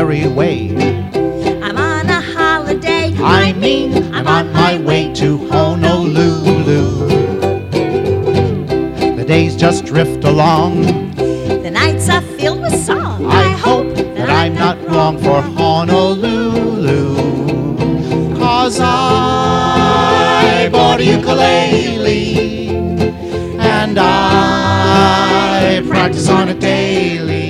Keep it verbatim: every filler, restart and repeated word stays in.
merry way. I'm on a holiday. I mean, I'm on my way to Honolulu. The days just drift along. The nights are filled with song. I hope that I'm not wrong for Honolulu, 'cause I bought a ukulele and I practice on it daily.